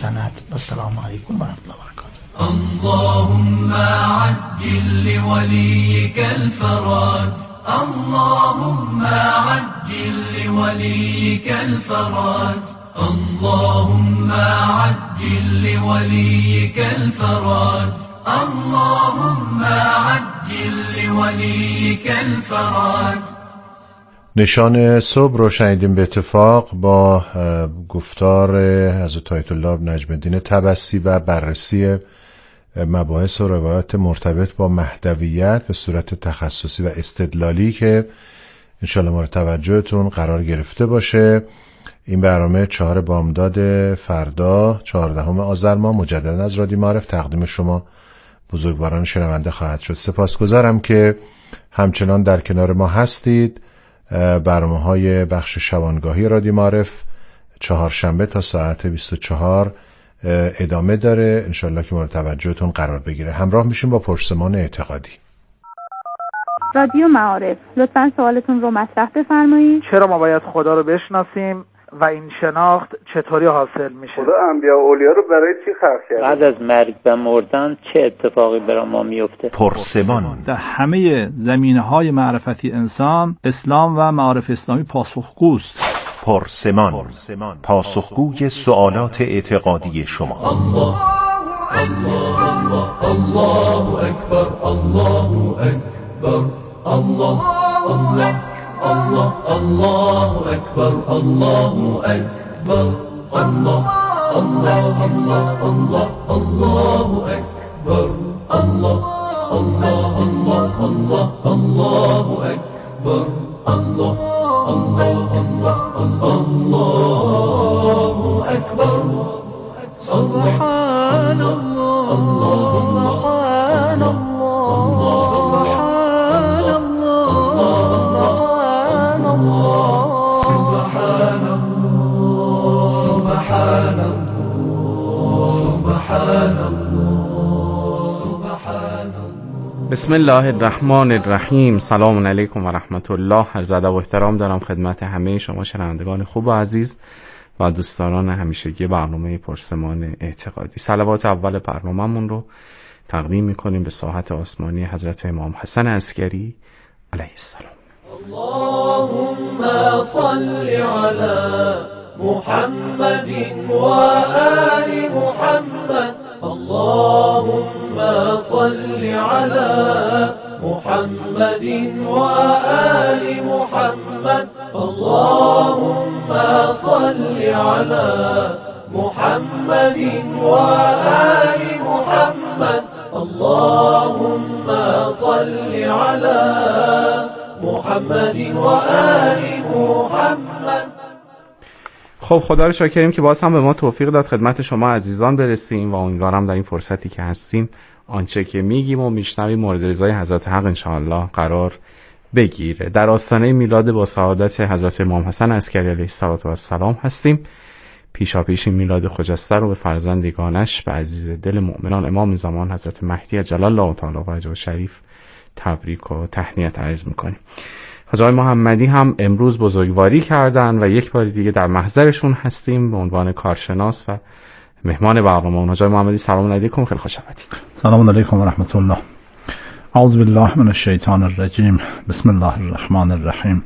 سند. السلام علیکم و رحمت الله و برکاته. اللهم عجل لوليك الفرج، اللهم عجل لوليك الفرج، اللهم عجل لوليك الفرج، اللهم عجل لوليك الفرج. نشان صبح رو شنیدیم به اتفاق با گفتار حضرت آیت الله نجم الدین طبسی و بررسی مباحث و روایات مرتبط با مهدویت به صورت تخصصی و استدلالی که انشاءالله مورد توجهتون قرار گرفته باشه. این برنامه 4 بامداد فردا 14 آذر ماه مجددا از رادیو معارف تقدیم شما بزرگواران شنونده خواهد شد. سپاسگزارم که همچنان در کنار ما هستید. برنامه‌های بخش شبانگاهی رادیو معارف 4 شنبه تا ساعت 24 ادامه داره، انشالله که مورد توجهتون قرار بگیره. همراه میشیم با پرسمان اعتقادی. رادیو معارف، لطفاً سوالتون رو مطرح بفرمایید. چرا ما باید خدا رو بشناسیم و این شناخت چطوری حاصل میشه؟ خدا انبیا و اولیا رو برای چی خلق کرده؟ بعد از مرگ و مردن چه اتفاقی برای ما میفته؟ پرسمان. در همه زمینه‌های معرفتی انسان، اسلام و معارف اسلامی پاسخگوست. پرسمان، پاسخگوی سوالات اعتقادی شما. الله الله الله اکبر، الله اکبر، الله الله الله الله اکبر، الله اکبر، الله الله الله الله الله اکبر، الله الله الله الله الله اکبر، الله الله الله الله اکبر. سبحان الله، سبحان الله، سبحان الله، سبحان الله، سبحان الله، سبحان الله، سبحان الله، سبحان الله. بسم الله الرحمن الرحیم. سلام علیکم و رحمت الله. عرض ادب و احترام دارم خدمت همه شما شنوندگان خوب و عزیز و دوستداران همیشگی برنامه پرسمان اعتقادی. صلوات اول برنامه‌مون رو تقدیم می‌کنیم به ساحت آسمانی حضرت امام حسن عسکری علیه السلام. اللهم صل على محمد و آل محمد، اللهم صل على محمد و آل محمد، اللهم صل على محمد و آل محمد، اللهم صل على محمد و آل محمد. خب خدا رو شاکریم که باز هم به ما توفیق داد خدمت شما عزیزان برسیم و امیدوارم در این فرصتی که هستیم آنچه که میگیم و میشنویم مورد رضای حضرت حق انشاءالله قرار بگیره. در آستانه میلاد با سعادت حضرت امام حسن عسکری علیه السلام هستیم. پیشاپیش میلاد خجسته رو به فرزندگانش، به عزیز دل مؤمنان امام زمان حضرت مهدی عجل الله تعالی فرجه شریف تبریک و تهنیت عرض میکنیم. حاج آقای محمدی هم امروز بزرگواری کردن و یک بار دیگه در محضرشون هستیم به عنوان کارشناس و مهمان برنامه. حاج آقای محمدی سلام علیکم، خیلی خوش آمدید. سلام علیکم و رحمت الله. اعوذ بالله من الشیطان الرجیم. بسم الله الرحمن الرحیم.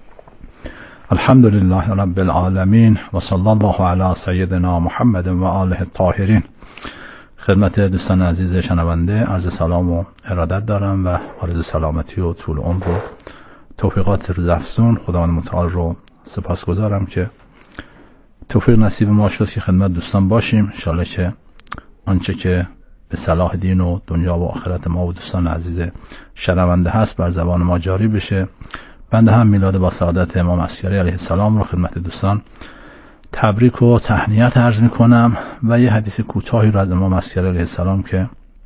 الحمد لله رب العالمین و صلی الله علی سیدنا محمد و آله الطاهرین. خدمت دوستان عزیز شنونده عرض سلام و ارادت دارم و آرزوی سلامتی و طول عمر و توفیقات روزافزون خداوند متعال رو سپاسگزارم که توفیق نصیب ما شد که خدمت دوستان باشیم. انشالله که آنچه که به صلاح دین و دنیا و آخرت ما و دوستان عزیز شنونده هست بر زبان ما جاری بشه. بنده هم میلاد با سعادت امام عسکری علیه السلام رو خدمت دوستان تبریک و تهنیت عرض میکنم و یه حدیث کوتاهی رو از امام عسکری علیه السلام که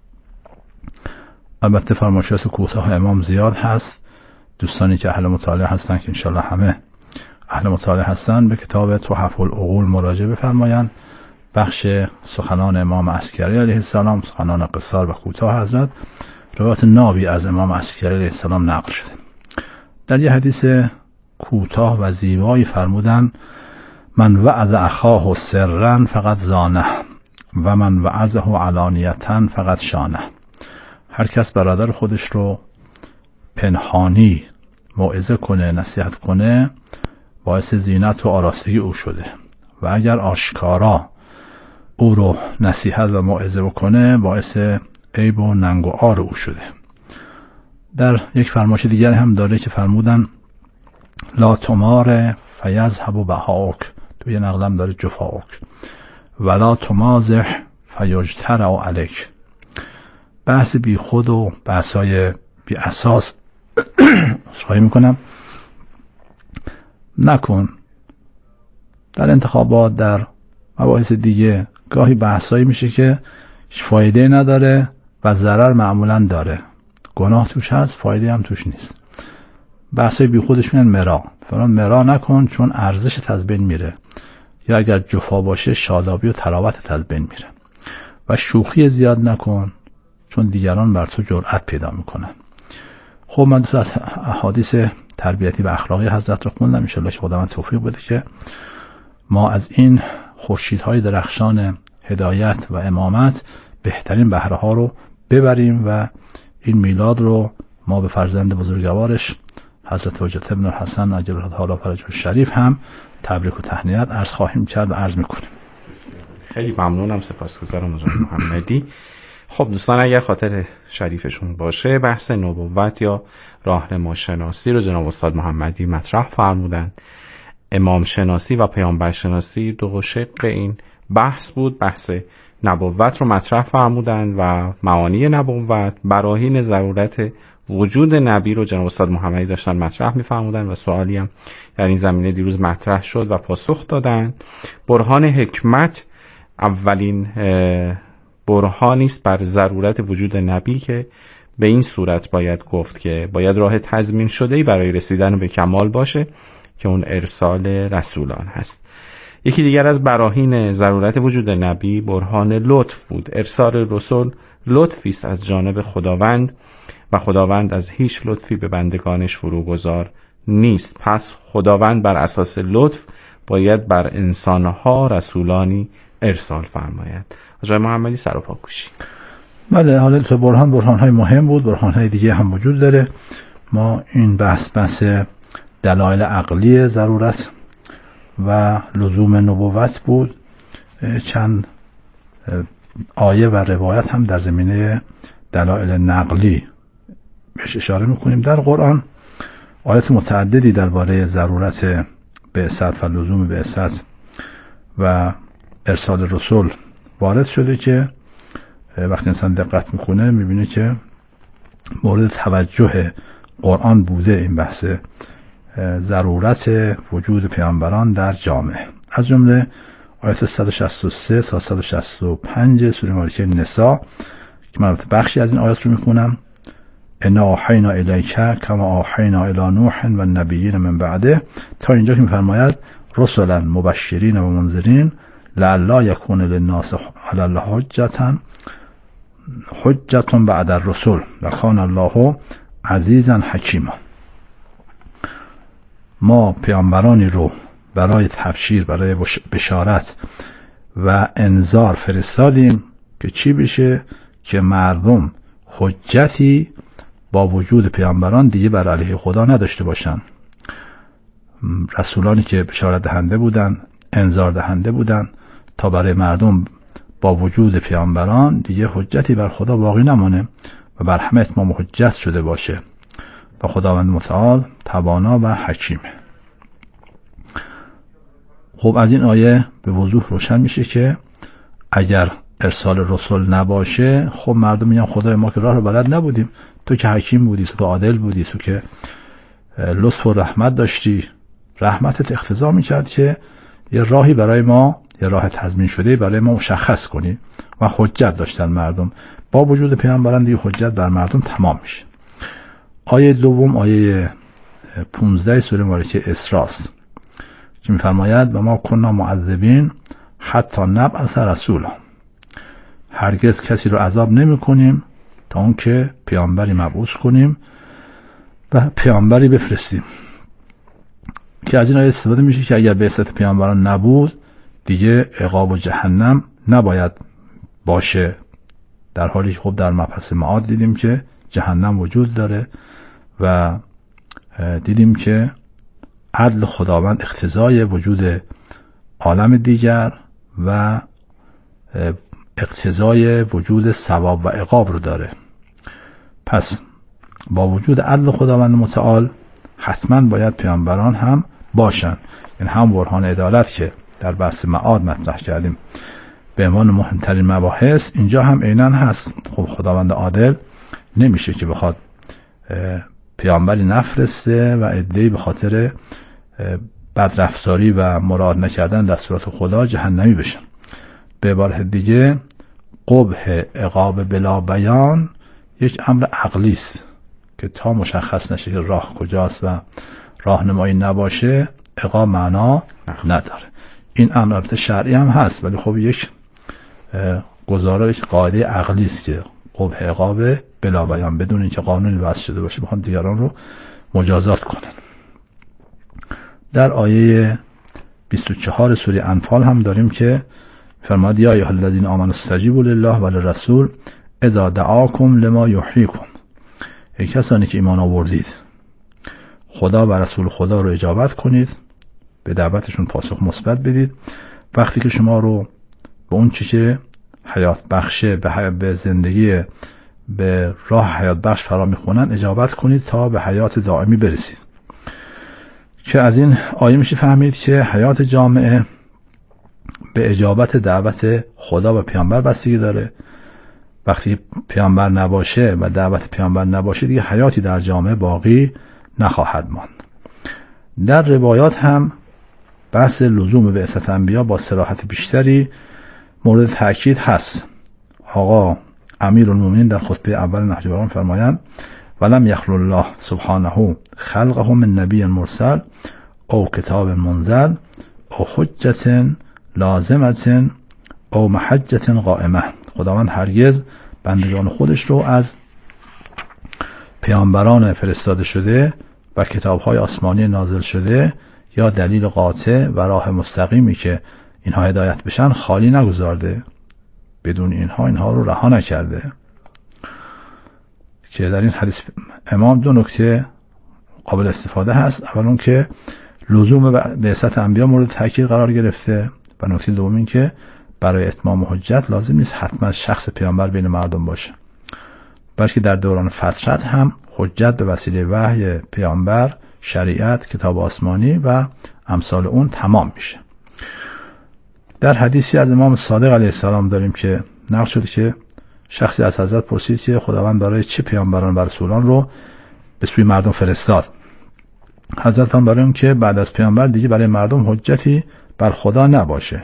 البته فرمایشات کوتاه امام زیاد هست، دوستانی که اهل مطالعه هستن که انشالله همه اهل مطالعه هستن به کتاب تحف العقول مراجعه بفرمایند. بخش سخنان امام عسکری علیه السلام، سخنان قصار و کوتاه حضرت، روایت نابی از امام عسکری علیه السلام نقل شده. در یه حدیث کوتاه و زیبایی فرمودن من وعظ اخاه سرا فقط زانه، و من وعظه علانیةً فقط شانه. هر کس برادر خودش رو پنهانی موعظه کنه، نصیحت کنه، باعث زینت و آراستگی او شده، و اگر آشکارا او رو نصیحت و موعظه بکنه باعث عیب و ننگ و عار او شده. در یک فرمایش دیگر هم داره که فرمودن لا تمار فیذهب بهاک، تو یه نقلم داره جفاک، ولا تمازح فیجترأ علیک. بحث بی خود و بحثای بی اساس خواهی میکنم نکن. در انتخابات، در مباحث دیگه گاهی بحثایی میشه که فایده نداره و ضرر معمولا داره، گناه توش هست، فایده هم توش نیست. بحثای بی خودش میگن مرا، فرمان مرا نکن چون ارزش از بین میره، یا اگر جفا باشه شادابی و تراوت از بین میره. و شوخی زیاد نکن چون دیگران بر تو جرأت پیدا میکنن. خب من دو تا از احادیث تربیتی و اخلاقی حضرت رو خوندم، ان شاءالله که خداوند توفیق بده که ما از این خورشیدهای درخشان هدایت و امامت بهترین بهره ها رو ببریم و این میلاد رو ما به فرزند بزرگوارش حضرت حجت ابن الحسن عجل الله تعالی فرجه الشریف هم تبریک و تهنیت عرض خواهیم کرد و عرض میکنیم. خیلی ممنونم، سپاسگزارم حضرت محمدی. خب دوستان، اگر خاطر شریفشون باشه بحث نبوت یا راهنما شناسی رو جناب استاد محمدی مطرح فرمودن. امام شناسی و پیامبر شناسی دو شق این بحث بود. بحث نبوت رو مطرح فرمودن و معانی نبوت، براهین ضرورت وجود نبی رو جناب استاد محمدی داشتن مطرح می‌فرمودن و سوالی هم در این زمینه دیروز مطرح شد و پاسخ دادن. برهان حکمت اولین برهانی است بر ضرورت وجود نبی که به این صورت باید گفت که باید راه تضمین شده‌ای برای رسیدن به کمال باشه که اون ارسال رسولان هست. یکی دیگر از براهین ضرورت وجود نبی برهان لطف بود. ارسال رسول لطفی است از جانب خداوند و خداوند از هیچ لطفی به بندگانش فروگذار نیست. پس خداوند بر اساس لطف باید بر انسانها رسولانی ارسال فرماید. آقای محمدی سر و پا کوشی. بله، حالا تو برهان‌های مهم بود، برهان‌های دیگه هم وجود داره. ما این بحث دلایل عقلی ضرورت و لزوم نبوت بود. چند آیه و روایت هم در زمینه دلایل نقلی بهش اشاره میکنیم. در قرآن آیات متعددی درباره ضرورت بعثت و لزوم بعثت و ارسال رسول وارد شده که وقتی انسان دقت میکنه میبینه که مورد توجه قرآن بوده این بحث ضرورت وجود پیامبران در جامعه. از جمله آیات 163 تا 165 سوره مبارکه نساء که من بخشی از این آیات رو میخونم. انا اوحینا الیک کما اوحینا الی نوح و النبیین من بعده، تا اینجا که میفرماید رسلا مبشرین و منذرین لعلی یکون للناس علی الله حجة بعد الرسول و کان الله عزیزا حکیما. ما پیامبرانی رو برای تبشیر، برای بشارت و انذار فرستادیم که چی بشه؟ که مردم حجتی با وجود پیامبران دیگه بر علیه خدا نداشته باشن. رسولانی که بشارت دهنده بودن، انذار دهنده بودن، تا برای مردم با وجود پیامبران دیگه حجتی بر خدا باقی نمانه و بر همه اتمام حجت شده باشه و خداوند متعال توانا و حکیمه. خب از این آیه به وضوح روشن میشه که اگر ارسال رسول نباشه، خب مردم میگن خدای ما که راه رو بلد نبودیم، تو که حکیم بودی، تو که عادل بودی، تو که لطف و رحمت داشتی، رحمتت اقتضا میکرد که یه راهی برای ما، یه راه تضمین شده برای ما مشخص کنی. و حجت داشتن مردم، با وجود پیامبران دیگه حجت بر مردم تمام میشه. آیه دوم آیه 15 سوره مبارکه اسراء که میفرماید و ما کنا معذبین حتی نبعث رسولا، هرگز کسی رو عذاب نمی کنیم تا اون که پیامبری مبعوث کنیم و پیامبری بفرستیم. که از این آیه استفاده میشه که اگر بعثت پیامبران نبود دیگه عقاب و جهنم نباید باشه، در حالی که خب در مبحث معاد دیدیم که جهنم وجود داره و دیدیم که عدل خداوند اقتضای وجود عالم دیگر و اقتضای وجود ثواب و عقاب رو داره. پس با وجود عدل خداوند متعال حتما باید پیامبران هم باشن. این هم برهان عدالت که در بحث معاد مطرح کردیم به عنوان مهمترین مباحث، اینجا هم عیناً هست. خب خداوند عادل نمیشه که بخواد پیامبری نفرسته و عده‌ای به خاطر بدرفتاری و مراعات نکردن دستورات خدا جهنمی بشن. به عبارت دیگه قبح عقاب بلا بیان یک امر عقلی است که تا مشخص نشه که راه کجاست و راهنمایی نباشه عقاب معنا نداره. این امر البته شرعی هم هست، ولی خب یک گزارش قاعده عقلی است که قبح عقاب بلا بیان بدون اینکه قانونی وضع شده باشه بخوان دیگران رو مجازات کنن. در آیه 24 سوره انفال هم داریم که فرماد یا ایها الذین آمنوا استجیبوا لله و للرسول اذا دعاکم لما یحییکم. ای کسانی که ایمان آوردید، خدا و رسول خدا رو اجابت کنید، به دعوتشون پاسخ مثبت بدید وقتی که شما رو به اون چی که حیات بخشه، به زندگی به راه حیات بخش فرا میخونن اجابت کنید تا به حیات دائمی برسید. که از این آیه میشه فهمید که حیات جامعه به اجابت دعوت خدا و پیامبر بستگی داره. وقتی پیامبر نباشه و دعوت پیامبر نباشه دیگه حیاتی در جامعه باقی نخواهد ماند. در روایات هم بحث لزوم بعثت انبیا با صراحت بیشتری مورد تاکید هست. آقا امیرالمومنین در خطبه اول نهج البلاغه فرمایند ولم یخلق الله سبحانه خلقه من نبی مرسل او کتاب منزل او حجت لازمت او محجت قائمه. خداوند هرگز بندگان خودش رو از پیامبران فرستاده شده و کتاب‌های آسمانی نازل شده یا دلیل قاطع و راه مستقیمی که اینها هدایت بشن خالی نگذارده، بدون اینها رو رها نکرده. که در این حدیث امام دو نکته قابل استفاده هست. اول اون که لزوم بعثت انبیا مورد تاکید قرار گرفته و نکته دوم این که برای اتمام حجت لازم نیست حتما شخص پیامبر بین مردم باشه، بلکه در دوران فترت هم حجت به وسیله وحی پیامبر، شریعت، کتاب آسمانی و امثال اون تمام میشه. در حدیثی از امام صادق علیه السلام داریم که نقل شده که شخصی از حضرت پرسید که خداوند برای چه پیامبران و رسولان رو به سوی مردم فرستاد؟ حضرت هم برای اون که بعد از پیامبر دیگه برای مردم حجتی بر خدا نباشه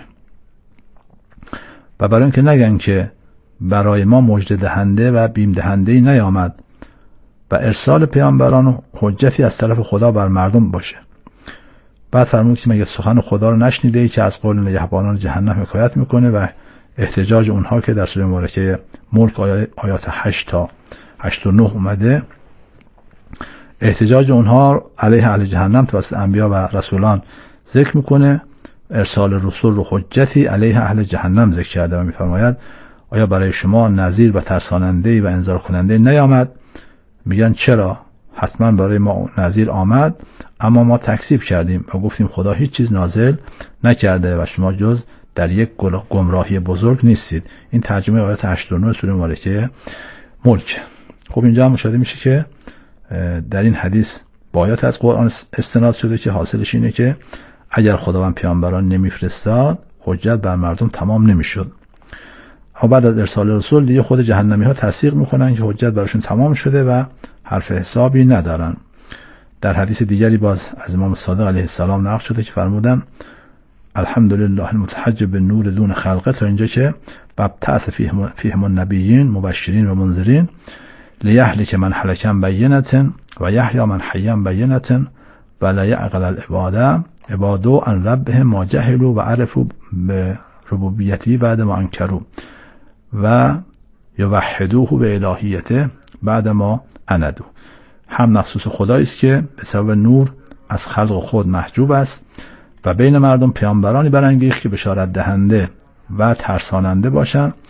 و برای اون که نگن که برای ما مژده دهنده و بیم دهنده‌ای نیامد و ارسال پیامبران حجتی از طرف خدا بر مردم باشه. بعد فرمود که مگه سخن خدا رو نشنیده ای که از قول نگهبانان جهنم حکایت میکنه و احتجاج اونها که در سوره مبارکه ملک آیات 8 تا 8 و 9 اومده، احتجاج اونها علیه اهل جهنم توسط انبیا و رسولان ذکر میکنه، ارسال رسول رو حجتی علیه اهل جهنم ذکر کرده و میفرماید آیا برای شما نذیر و ترساننده‌ای و انذار کننده نیامد؟ میگن چرا؟ حتما برای ما نذیر آمد، اما ما تکذیب کردیم و گفتیم خدا هیچ چیز نازل نکرده و شما جز در یک گمراهی بزرگ نیستید. این ترجمه آیات 8 و 9 سوره مبارکه ملک. خب اینجا هم مشاهده میشه که در این حدیث با آیات از قرآن استناد شده که حاصلش اینه که اگر خداوند پیامبران نمیفرستاد حجت بر مردم تمام نمیشد. اما بعد از ارسال رسول دیگه خود جهنمی ها تصدیق میکنن که حجت براشون تمام شده و حرف حسابی ندارن. در حدیث دیگری باز از امام صادق علیه السلام نقل شده که فرمودن الحمدلله المتحجب بالنور دون خلقه، تا اینجا که ببتعث فیهم النبیین مبشرین و منذرین لیهلک من هلک عن بینة و یحیی من حی عن بینة و لا یعقل العباد عبادوا عن ربهم ما جهلوا و عرفوا بربوبیته بعد ما انکروا و یوحدوه به الهیته بعد ما اندو. هم مخصوص خدایی است که به سبب نور از خلق خود محجوب است و بین مردم پیامبرانی برانگیخت که بشارت دهنده و ترساننده باشند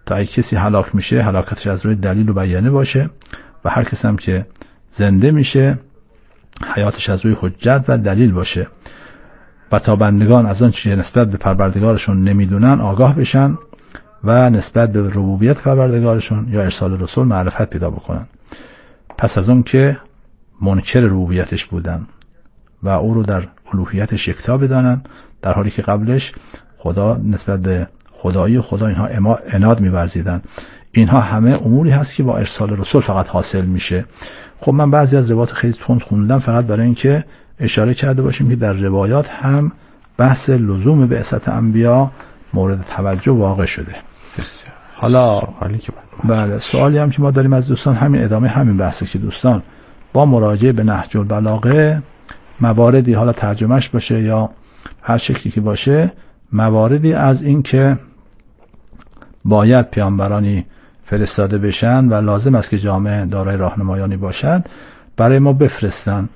تا اگه کسی هلاک میشه هلاکتش از روی دلیل و بیانه باشه و هر کسی هم که زنده میشه حیاتش از روی حجت و دلیل باشه و تا بندگان از آن چیزی نسبت به پروردگارشون نمیدونن آگاه بشن و نسبت به ربوبیت پروردگارشون یا ارسال رسول معرفت پیدا بکنن. پس از اون که منکر ربوبیتش بودن و او رو در الوهیتش یکتا بدانن، در حالی که قبلش خدا نسبت به خدایی خدا اینها عناد می‌ورزیدن. اینها همه اموری هست که با ارسال رسول فقط حاصل میشه. خب من بعضی از روایات خیلی تند خوندم فقط برای اینکه اشاره کرده باشیم که در روایات هم بحث لزوم بعثت انبیا مورد توجه واقع شده. حالا بله سوالی هم که ما داریم از دوستان همین ادامه همین بحثه که دوستان با مراجعه به نهج البلاغه مواردی حالا ترجمهش باشه یا هر شکلی که باشه مواردی از این که باید پیامبرانی فرستاده بشن و لازم است که جامعه دارای راهنمایانی باشد برای ما بفرستن.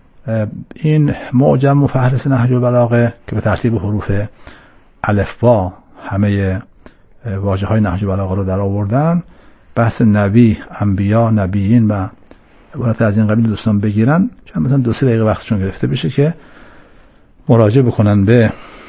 این معجم مفهرس نهج البلاغه که به ترتیب حروف الفبا همه واژه های نهج البلاغه رو در آوردن، بحث نبی، انبیا، نبیین و عبارت از این قبیل دوستان بگیرن، چون مثلا 2-3 دقیقه وقتشون گرفته بشه که مراجعه بکنن به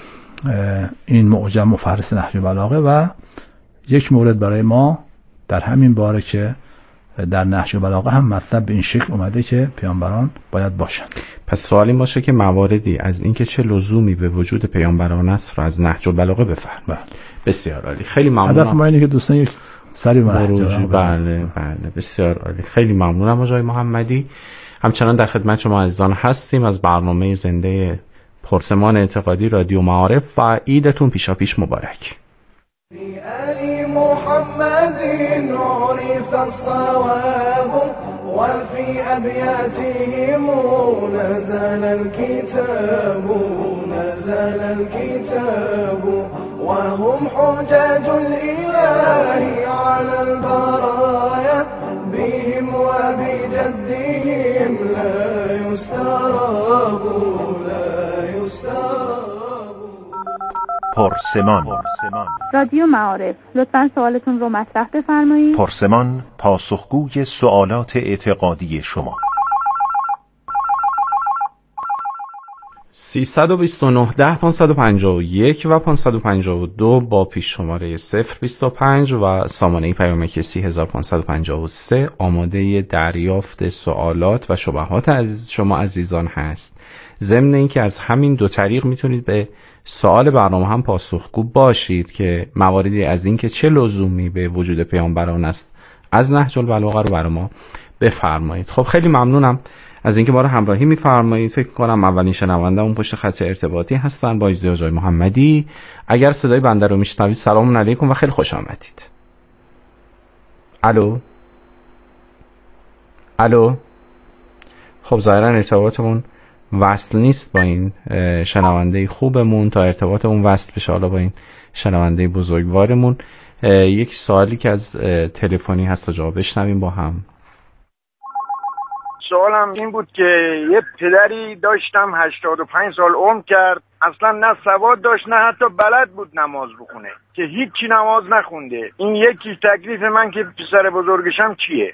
این معجم مفهرس نهج البلاغه و یک مورد برای ما در همین باره که در نهج البلاغه هم مطلب به این شکل اومده که پیامبران باید باشن. پس سوال این باشه که مواردی از اینکه چه لزومی به وجود پیامبران است رو از نهج البلاغه بفرمایید. بسیار عالی، خیلی ممنونم. هدف ما اینه که دوستان یک سری بله بسیار عالی، خیلی ممنونم آقای محمدی. همچنان در خدمت شما عزیزان هستیم از برنامه زنده پرسمان اعتقادی رادیو معارف و عیدتون پیشاپیش مبارک. بآل محمد عرف الصواب وفي أبياتهم نزل الكتاب وهم حجاج الإله على البرايا بهم وبجدهم لا يستراب پرسمان. رادیو معارف، لطفاً سوالتون رو مطرح بفرمایید. پرسمان پاسخگوی سوالات اعتقادی شما. 329 10 551 و 552 با پیش شماره 025 و سامانه پیامک 3553 آماده دریافت سوالات و شبهات از شما عزیزان هست. ضمن اینکه از همین دو طریق میتونید به سوال برنامه هم پاسخگو باشید که مواردی از این که چه لزومی به وجود پیامبران است از نهج البلاغه رو برای ما بفرمایید. خب خیلی ممنونم از اینکه ما رو همراهی می‌فرمایید. فکر کنم اولین شنونده اون پشت خط ارتباطی هستن با ازدواج آقای محمدی. اگر صدای بنده رو میشنوید سلام علیکم و خیلی خوش آمدید. الو. خب ظاهرا ارتباطمون وصل نیست با این شنونده خوبمون. تا ارتباطمون وصل بشه حالا با این شنونده بزرگوارمون یک سوالی که از تلفنی هست تا جواب بشنویم با هم. سوالم این بود که یه پدری داشتم 85 سال عمر کرد، اصلا نه سواد داشت نه حتی بلد بود نماز بخونه که هیچی نماز نخونده. این یکی تکلیف من که پسر بزرگشم چیه؟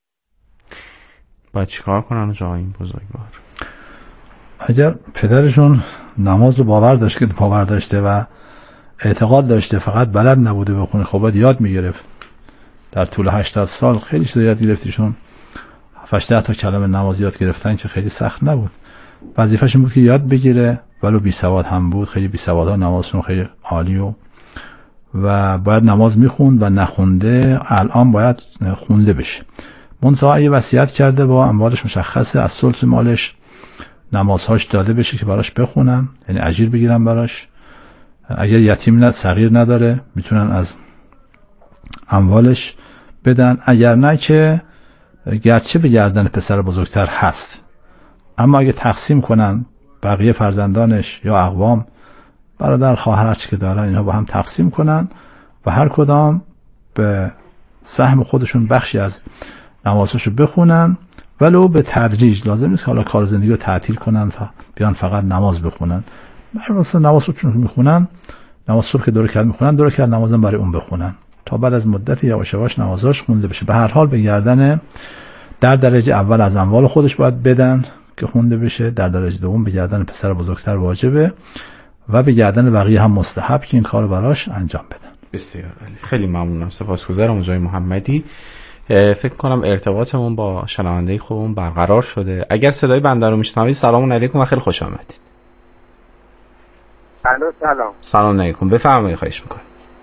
باید چیکار کنن جای این بزرگوار؟ اگر پدرشون نماز رو باور داشته و اعتقاد داشته فقط بلد نبوده بخونه، خب باید یاد میگرفت. در طول 80 سال خیلی چیز یاد گرفتیشون. 7 تا کلمه نماز یاد گرفتن که خیلی سخت نبود. وظیفه‌ش این بود که یاد بگیره، ولو بی سواد هم بود. خیلی بی سوادها نمازشون خیلی عالی و باید نماز میخوند و نخونده الان باید خونده بشه. منتها یه وصیت کرده با اموالش مشخصه، از ثلث مالش نمازهاش داده بشه که براش بخونن، یعنی اجیر بگیرن براش. اگر یتیم صغیر نداره میتونن از اموالش بدن، اگر نه که گرچه به گردن پسر بزرگتر هست، اما اگه تقسیم کنن بقیه فرزندانش یا اقوام، برادر خواهر هرچی که دارن اینها با هم تقسیم کنن و هر کدام به سهم خودشون بخشی از نمازشو بخونن، ولو به تدریج. لازم نیست حالا کار زندگی رو تعطیل کنن بیان فقط نماز بخونن. مثلا نماز رو چون میخونن، نماز صبح که 2 رکعت میخونن 2 رکعت نمازم برای اون بخونن. تا بعد از مدت یواش یواش نمازاش خونده بشه. به هر حال به گردن در درجه اول از اموال خودش باید بدن که خونده بشه، در درجه دوم به گردن پسر بزرگتر واجبه و به گردن بقیه هم مستحب که این کارو براش انجام بدن. بسیار عالی، خیلی ممنونم، سپاسگزارم آقای محمدی. فکر کنم ارتباطمون با شنونده خوبمون برقرار شده. اگر صدای بنده رو میشنوید سلام علیکم و خیلی خوش آمدید. سلام. سلام علیکم، بفرمایید. خواهش میکنم.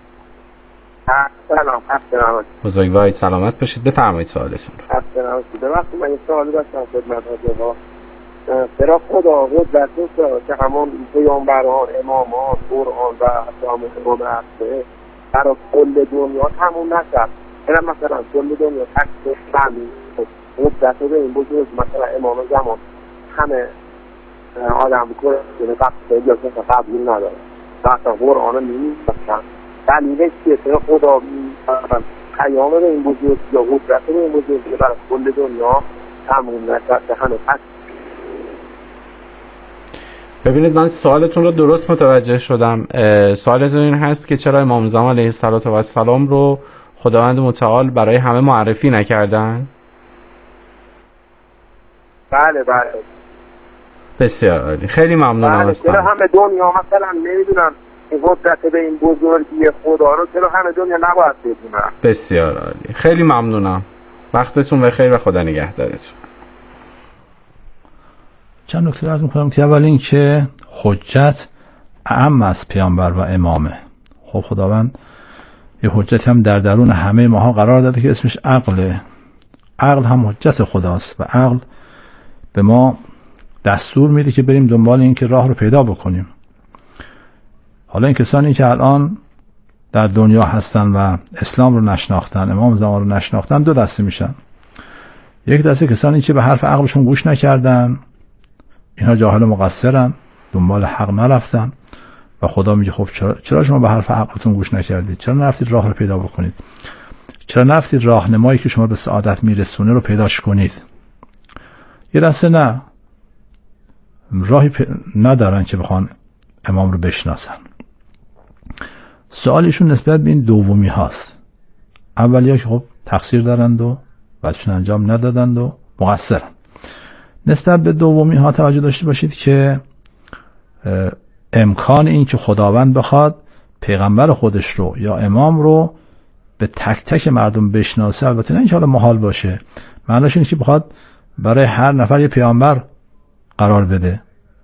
سلام. بزرگوارید، سلامت باشید. بفرمایید سوالتون رو. وقتی من این سوالی داشتم خدمت حضرت، برای خدا قدرت داشت که همون پیامبران، امامان، قرآن و حتی امام عصر برای کل دنیا تموم نشد. مثلا کل دنیا تکسش همین قدرت به این بزرگ، مثلا امام زمان همه آدم بکنه که قبل یا که قبول نداره و حتی قرآن رو نیمیستن دلیلش که خدا قیام به این بزرگ یا قدرت به این بزرگ که برای کل دنیا تموم نشد که همه تکسش. ببینید من سوالتون رو درست متوجه شدم. سوالتون این هست که چرا امام زمان علیه السلام رو خداوند متعال برای همه معرفی نکردن؟ بله. بسیار عالی، خیلی ممنونم. چرا همه دنیا مثلا نمیدونن این قدرت به این بزرگی خدا رو، چرا همه دنیا نباید بدونن؟ بسیار عالی، خیلی ممنونم. وقتتون بخیر و خدا نگهدارتون. چند نکته عرض می‌کنم که اول این که حجت اعم از پیامبر و امامه. خب خداوند یه حجت هم در درون همه ماها قرار داده که اسمش عقله. عقل هم حجت خداست و عقل به ما دستور میده که بریم دنبال این که راه رو پیدا بکنیم. حالا این کسانی که الان در دنیا هستن و اسلام رو نشناختن، امام زمان رو نشناختن، دو دسته میشن. یک دسته کسانی که به حرف عقلشون گوش نکردن، اینها جاهل و مقصرن، دنبال حق نرفتن و خدا میگه خب چرا شما به حرف عقلتون گوش نکردید؟ چرا نرفتید راه رو پیدا بکنید؟ چرا نرفتید راهنمایی که شما به سعادت میرسونه رو پیداش کنید؟ یه دسته نه، راهی ندارن که بخوان امام رو بشناسن. سوالیشون نسبت به این دومی هاست. اولیا که خب تقصیر دارند و بعدشون انجام ندادند و مقصرن. نسبت به دومی ها توجه داشته باشید که امکان این که خداوند بخواد پیغمبر خودش رو یا امام رو به تک تک مردم بشناسه، البته نه اینکه حالا محال باشه، معناش اینه که بخواد برای هر نفر یه پیامبر قرار بده.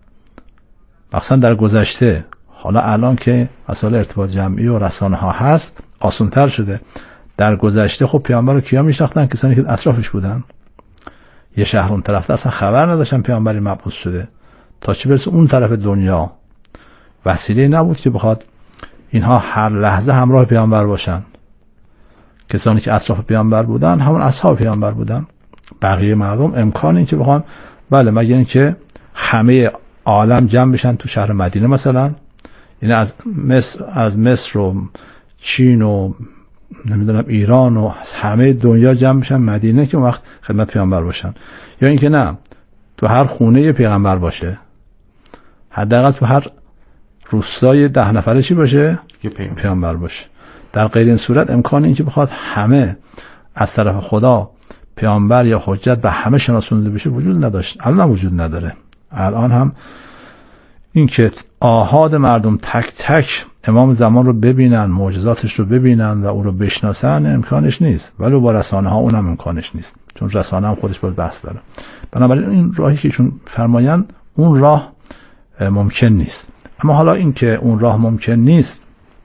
مثلا در گذشته، حالا الان که مسائل ارتباط جمعی و رسانه ها هست آسان‌تر شده. در گذشته خب پیامبر رو کیا میشناختن؟ کسانی که اطرافش بودن. یه شهر اون طرف اصلا خبر نداشتن پیامبری مبعوث شده، تا چه برسه اون طرف دنیا. وسیله نبود که بخواد اینها هر لحظه همراه پیامبر باشن. کسانی که اطراف پیامبر بودن همون اصحاب پیامبر بودن. بقیه مردم امکان این که بخوان بله مگر این که همه عالم جمع بشن تو شهر مدینه مثلا، یعنی از مصر و چین و نمیدونم ایران و همه دنیا جمع بشن مدینه که اون وقت خدمت پیامبر باشن، یا اینکه نه تو هر خونه یه پیغمبر باشه، حداقل تو هر روستای 10 نفره چی باشه؟ یه پیامبر باشه. در غیر این صورت امکان این که بخواد همه از طرف خدا پیامبر یا حجت به همه شناسونده بشه وجود نداشت. الان وجود نداره. الان هم این که آحاد مردم تک تک امام زمان رو ببینن، معجزاتش رو ببینن و او رو بشناسن امکانش نیست. ولی با رسانه ها اونم امکانش نیست، چون رسانه هم خودش باید بحث داره. بنابراین این راهی که ایشون فرمایند اون راه ممکن نیست. اما حالا این که اون راه ممکن نیست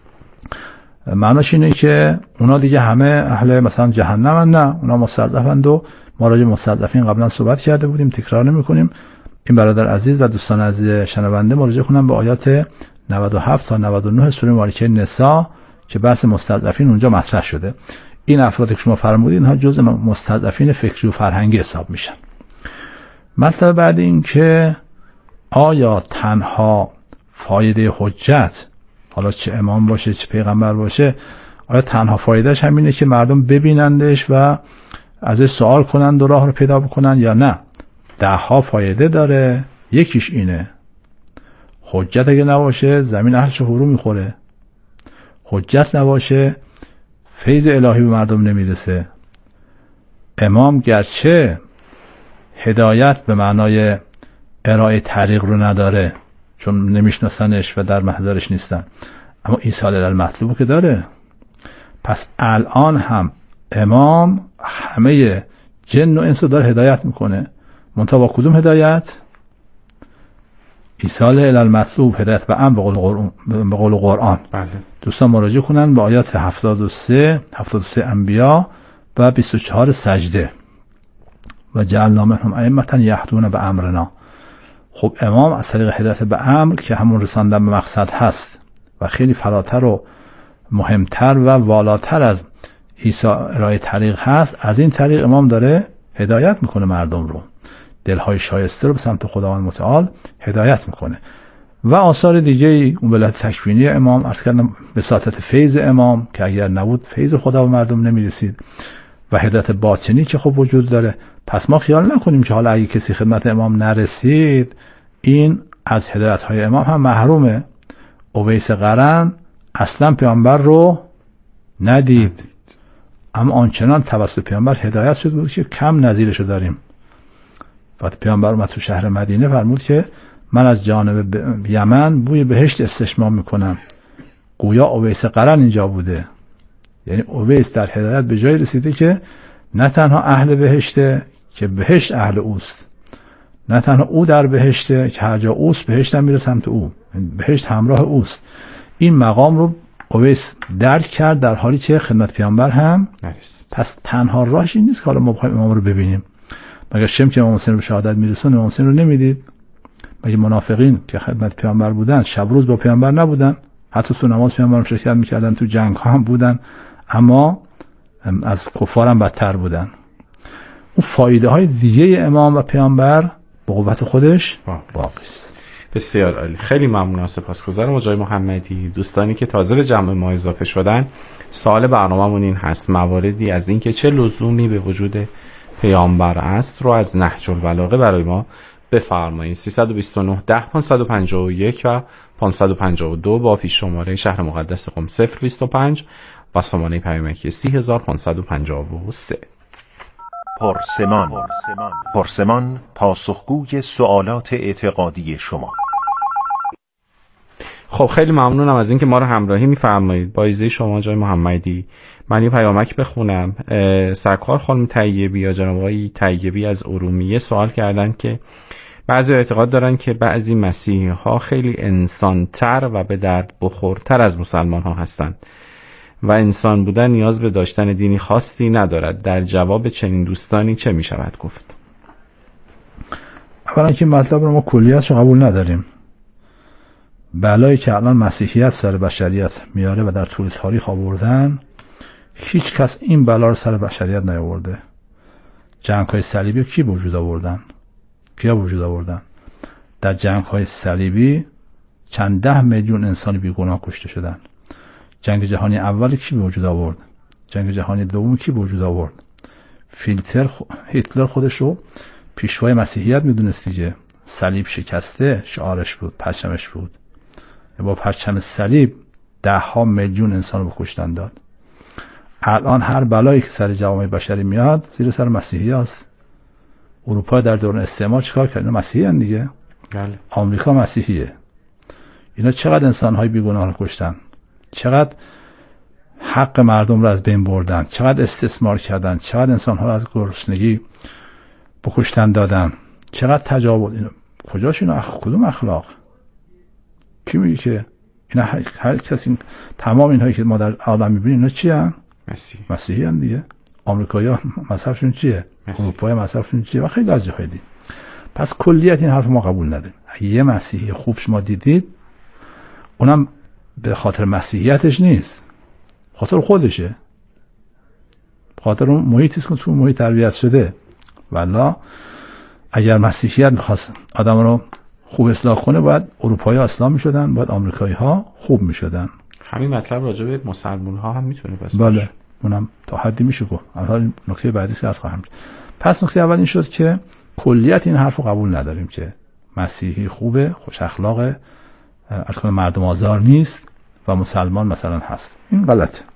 معناش اینه که اونا دیگه همه اهل مثلا جهنمن؟ نه، اونا مستضعفند و ما راجع به مستضعفین قبلا صحبت کرده بودیم، تکرار نمی‌کنیم. این برادر عزیز و دوستان عزیز شنونده مراجعه کنن به آیات 97 تا 99 سوره مبارکه نساء که بحث مستضعفین اونجا مطرح شده. این افرادی که شما فرمودید اینها جزء مستضعفین فکری و فرهنگی حساب میشن. مطلب بعد این که آیا تنها فایده حجت، حالا چه امام باشه چه پیغمبر باشه، آیا تنها فایدهش همینه که مردم ببینندش و ازش سوال کنند و راه رو پیدا بکنن، یا نه 10 فایده داره؟ یکیش اینه حجت اگه نباشه زمین اهلش فرو میخوره. حجت نباشه فیض الهی به مردم نمیرسه. امام گرچه هدایت به معنای ارائه طریق رو نداره چون نمیشناسنش و در محضرش نیستن، اما ایصال المطلوب که داره. پس الان هم امام همه جن و انس رو داره هدایت میکنه، منتها با کدوم هدایت؟ ایصال المطلوب، هدایت به امر به قول قرآن. بله. دوستان مراجعه کنن به آیات 73 انبیا و 24 سجده. و جعلنا منهم ائمة یهدون بامرنا. خب امام از طریق هدایت به امر که همون رساندن به مقصد هست و خیلی فراتر و مهمتر و والاتر از ارائه طریق هست، از این طریق امام داره هدایت میکنه مردم رو، دلهای شایسته رو به سمت خداوند متعال هدایت میکنه. و آثار دیگه اون ولایت تکوینی امام عرض کردم، بساطت فیض امام که اگر نبود فیض خدا به مردم نمیرسید، و هدایت باطنی که خب وجود داره. پس ما خیال نکنیم که حالا اگه کسی خدمت امام نرسید این از هدایت های امام هم محرومه. اویس قرن اصلا پیامبر رو ندید، اما آنچنان توسط پیامبر هدایت شد بود که کم نظیرشو داریم. وقتی پیامبر اومد تو شهر مدینه فرمود که من از جانب یمن بوی بهشت استشمام میکنم، گویا اویس قرن اینجا بوده. یعنی اویس در هدایت به جای رسیده که نه تنها اهل بهشته که بهشت اهل اوست، نه تنها او در بهشته که هر جا اوست بهشت هم میره سمت او، بهشت همراه اوست. این مقام رو اویس درک کرد در حالی که خدمت پیامبر هم نرسید. پس تنها راهش این نیست که حالا ما بخوایم امام رو ببینیم. مگر شم که امام حسین رو شهادت میرسون امام حسین رو نمیدید؟ مگه منافقین که خدمت پیامبر بودن شب روز با پیامبر نبودن؟ حتی تو نماز پیامبر هم شرکت میکردن، تو جنگ ها هم بودن، اما از کفار هم بدتر بودن. اون فایده های دیگه امام و پیامبر به قوت خودش باقی است. بسیار عالی، خیلی ممنون، سپاسگزارم آقای محمدی. دوستانی که تازه به جمع ما اضافه شدن، سوال برنامه‌مون این هست: مواردی از اینکه چه لزومی به وجود پیامبر است رو از نهج البلاغه برای ما بفرمایید. 329 10 551 و 552 با پیش شماره شهر مقدس قم 025 و سامانه پیامکی 30553. پرسمان پاسخگوی سوالات اعتقادی شما. خب خیلی ممنونم از اینکه ما رو همراهی می‌فرمایید. با اجازه شما جای محمدی من یه پیامک بخونم. سرکار خانم طیبی یا جناب آقای طیبی از ارومیه سوال کردن که بعضی اعتقاد دارن که بعضی مسیحی ها خیلی انسان‌تر و به درد بخورتر از مسلمان ها هستند و انسان بودن نیاز به داشتن دینی خاصی ندارد. در جواب چنین دوستانی چه می شود گفت؟ اولا که مطلب رو ما کلیتش قبول نداریم. بلایی که الان مسیحیت سر بشریت میاره و در طول تاریخ آوردن، هیچ کس این بلا رو سر بشریت نیاورده. جنگ‌های صلیبی کی به وجود آوردن؟ کیا به وجود آوردن؟ در جنگ‌های صلیبی چند 10 میلیون انسان بیگناه کشته شدن. جنگ جهانی اول کی به وجود آورد؟ جنگ جهانی دوم کی به وجود آورد؟ هیتلر خودش رو پیشوای مسیحیت میدونست دیگه. صلیب شکسته شعارش بود، پرچمش بود. با پرچم صلیب 10 میلیون انسان رو به کشتن داد. الان هر بلایی که سر جوامع بشری میاد زیر سر مسیحی هست. اروپا در دوران استعمار چیکار کرد؟ اینا مسیحی هستن دیگه. بله. آمریکا مسیحیه. اینا چقدر انسان‌های بیگناه رو کشتن، چقدر حق مردم رو از بین بردن، چقدر استثمار کردن، چقدر انسان‌ها رو از گرسنگی بکشتن دادن، چقدر تجاوز. اینا کجاش اینا کدوم اخلاق؟ کی میگه که اینا هر کسی تمام اینهایی که ما در عالم می‌بینیم اینا چی هستن؟ مسیحی هستن دیگه. آمریکایی‌ها مذهبشون چیه؟ اروپایی مذهبشون چیه؟ و خیلی از جاهای دیگه. پس کلیت این حرف ما قبول نداریم. اگه یه مسیحی خوب شما دیدید، اونم به خاطر مسیحیتش نیست، خاطر خودشه، خاطر اون محیطی است که تو محیط تربیت شده. والا اگر مسیحیت می‌خواست آدم رو خوب اصلاح کنه، باید اروپایی ها اصلاح می‌شدن، باید آمریکایی ها خوب می‌شدن. همین مطلب راجع به مسلمان ها هم میتونه بس. بله اونم تا حدی میشه گفت. الان نکته بعدی که از خواهم. پس نکته اول این شد که کلیت این حرفو قبول نداریم که مسیحی خوبه، خوش اخلاقه، اصلا مردم آزار نیست و مسلمان مثلا هست. این غلطه.